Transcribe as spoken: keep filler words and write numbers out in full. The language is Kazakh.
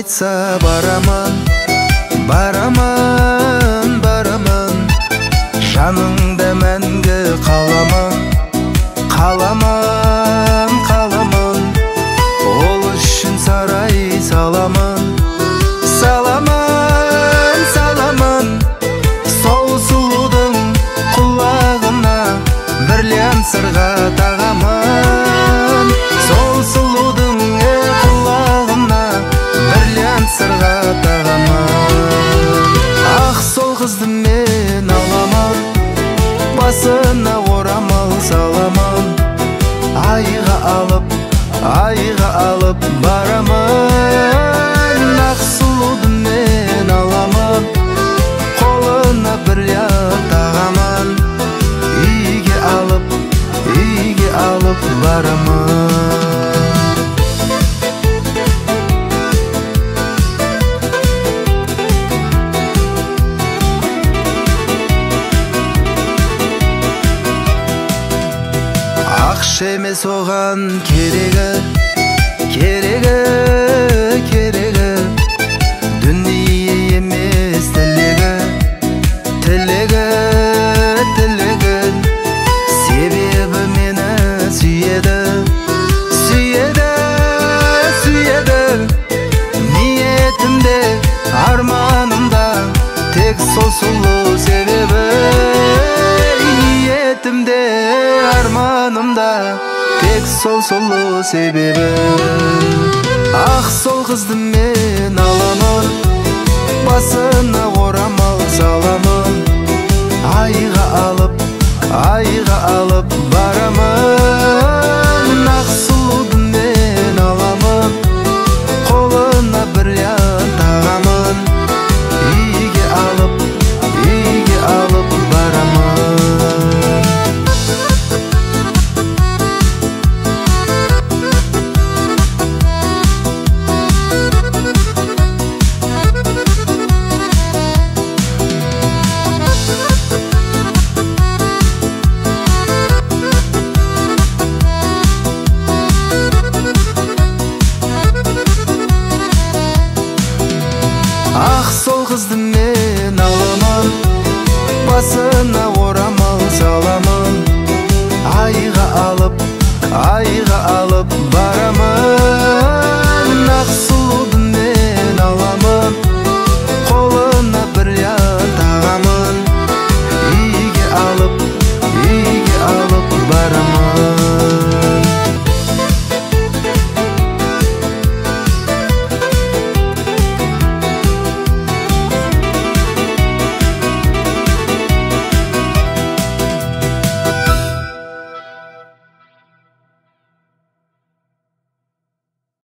айтса барамын, барамын, барамын, жаныңда мәңгі қаламын, қаламын, қаламын, ол үшін сарай саламын, саламын, саламын, сол сұлудың құлағына бірлен сырға тағамын, сол сұлудың құлағына бірлен сырға тағамын. Ақ, сол қызды мен аламын, басына орамал саламын, айға алып, айға алып барамын. Ақ, сұлуды мен аламын, қолына бір ұят тағамын, үйге алып, үйге алып барамын. Ақша емес оған керегі, керегі, керегі, дүние емес тілегі, тілегі, тілегі, себебі мені сүйеді, сүйеді, сүйеді, ниетімде, арманымда тек сол сұлу себебі, ниетімде, арманымда тек сол сұлу себебі. Ақ, сол қызды мен аламын, басына орамал саламын, айға алып, айға алып барамын. Ақ, сұлуды мен аламын, қолына бір ұят тағамын, үйге алып, үйге алып барамын. Ақ, сол қызды мен аламын, басына орамал саламын, айға алып, айға алып барамын. Ақ,